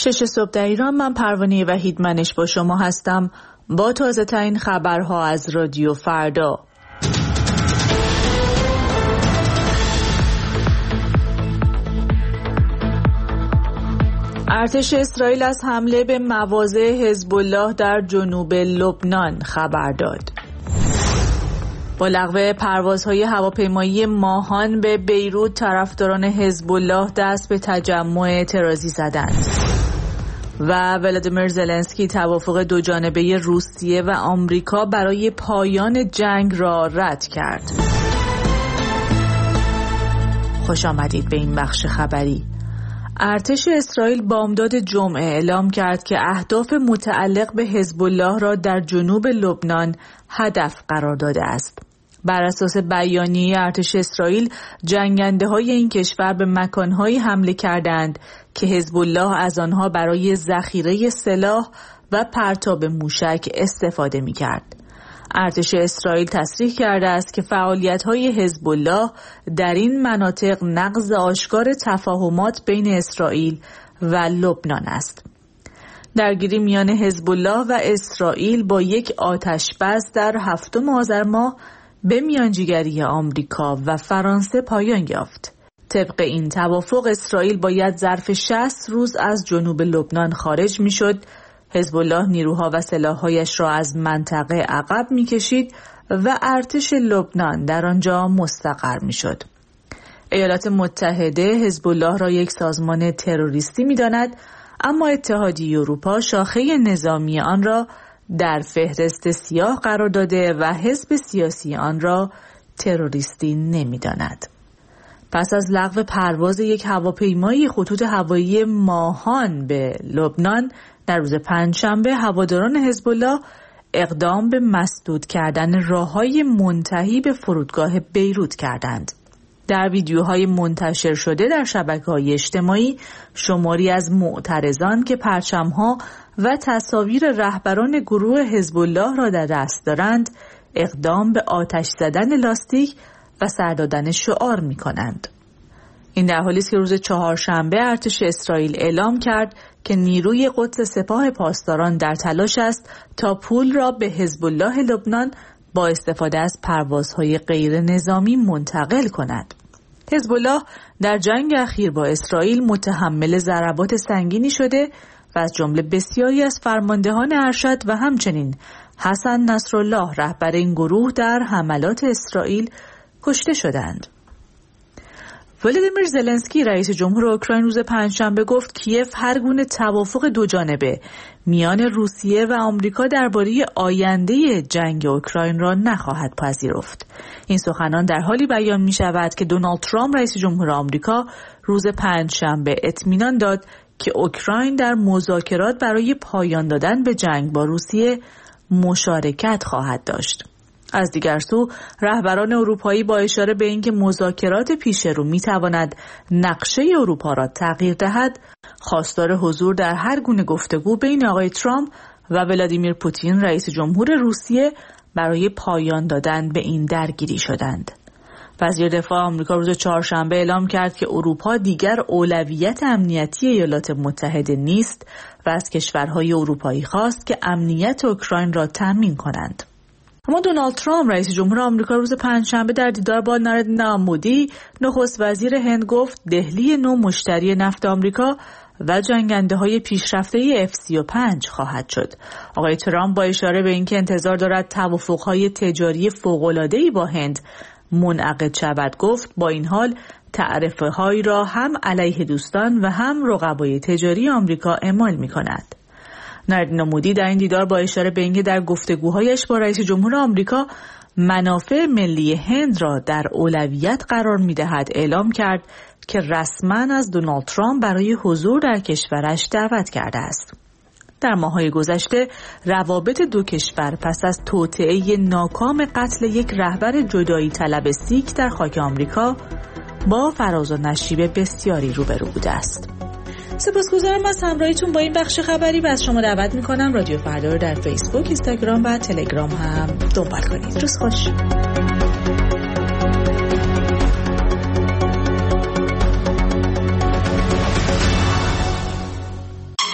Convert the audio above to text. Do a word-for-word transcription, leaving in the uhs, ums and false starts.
شش صبح در ایران. من پروانه وحیدمنش با شما هستم با تازه ترین خبرها از رادیو فردا. ارتش اسرائیل از حمله به مواضع حزب الله در جنوب لبنان خبر داد. با لغو پروازهای هواپیمایی ماهان به بیروت، طرفداران حزب الله دست به تجمع اعتراضی زدند. و ولادیمیر زلنسکی توافق دوجانبه روسیه و آمریکا برای پایان جنگ را رد کرد. خوش آمدید به این بخش خبری. ارتش اسرائیل بامداد جمعه اعلام کرد که اهداف متعلق به حزب الله را در جنوب لبنان هدف قرار داده است. بر اساس بیانیه ارتش اسرائیل، جنگنده‌های این کشور به مکان‌هایی حمله کردند که حزب الله از آنها برای ذخیره سلاح و پرتاب موشک استفاده می‌کرد. ارتش اسرائیل تصریح کرده است که فعالیت‌های حزب الله در این مناطق نقض آشکار تفاهمات بین اسرائیل و لبنان است. درگیری میان حزب الله و اسرائیل با یک آتش‌بس در هفتم آذر ماه به میانجیگری آمریکا و فرانسه پایان یافت. طبق این توافق اسرائیل باید ظرف شصت روز از جنوب لبنان خارج میشد، حزب الله نیروها و سلاح‌هایش را از منطقه عقب میکشید و ارتش لبنان در آنجا مستقر میشد. ایالات متحده حزب الله را یک سازمان تروریستی میداند، اما اتحادیه اروپا شاخه نظامی آن را در فهرست سیاه قرار داده و حزب سیاسی آن را تروریستی نمی‌داند. پس از لغو پرواز یک هواپیمای خطوط هوایی ماهان به لبنان در روز پنجشنبه، هواداران حزب الله اقدام به مسدود کردن راه‌های منتهی به فرودگاه بیروت کردند. در ویدیوهای منتشر شده در شبکه‌های اجتماعی، شماری از معترضان که پرچم‌ها و تصاویر رهبران گروه حزب الله را در دست دارند، اقدام به آتش زدن لاستیک و سر دادن شعار می‌کنند. این در حالی است که روز چهارشنبه ارتش اسرائیل اعلام کرد که نیروی قدس سپاه پاسداران در تلاش است تا پول را به حزب الله لبنان با استفاده از پروازهای غیر نظامی منتقل کند. حزب الله در جنگ اخیر با اسرائیل متحمل ضربات سنگینی شده و از جمله بسیاری از فرماندهان ارشد و همچنین حسن نصرالله رهبر این گروه در حملات اسرائیل کشته شدند. ولادیمیر زلنسکی رئیس جمهور اوکراین روز پنجشنبه گفت کیف هر گونه توافق دوجانبه میان روسیه و آمریکا درباره آینده جنگ اوکراین را نخواهد پذیرفت. این سخنان در حالی بیان می شود که دونالد ترامپ رئیس جمهور آمریکا روز پنجشنبه اطمینان داد که اوکراین در مذاکرات برای پایان دادن به جنگ با روسیه مشارکت خواهد داشت. از دیگر سو، رهبران اروپایی با اشاره به اینکه مذاکرات پیش رو میتواند نقشه اروپا را تغییر دهد، خواستار حضور در هر گونه گفتگو بین آقای ترامپ و ولادیمیر پوتین رئیس جمهور روسیه برای پایان دادن به این درگیری شدند. وزیر دفاع آمریکا روز چهارشنبه اعلام کرد که اروپا دیگر اولویت امنیتی ایالات متحده نیست و از کشورهای اروپایی خواست که امنیت اوکراین را تامین کنند. اما دونالد ترامپ رئیس جمهور آمریکا روز پنجشنبه در دیدار با ناردینا مودی نخست وزیر هند گفت دهلی نو مشتری نفت آمریکا و جنگنده‌های پیشرفته اف سی و پنج خواهد شد. آقای ترامپ با اشاره به اینکه انتظار دارد توافق‌های تجاری فوق‌العاده‌ای با هند منعقد شود گفت با این حال تعرفه‌هایی را هم علیه دوستان و هم رقبای تجاری آمریکا اعمال می‌کند. ناردینا مودی در این دیدار با اشاره به اینکه در گفتگوهایش با رئیس جمهور آمریکا منافع ملی هند را در اولویت قرار می‌دهد اعلام کرد که رسما از دونالد ترامپ برای حضور در کشورش دعوت کرده است. در ماه‌های گذشته روابط دو کشور پس از توطئه ناکام قتل یک رهبر جدایی طلب سیک در خاک آمریکا با فراز و نشیب بسیاری روبرو بوده است. سپاسگزارم از همراهیتون با این بخش خبری و از شما دعوت می‌کنم رادیو فردا رو در فیسبوک، اینستاگرام و تلگرام هم دنبال کنید. روز خوش.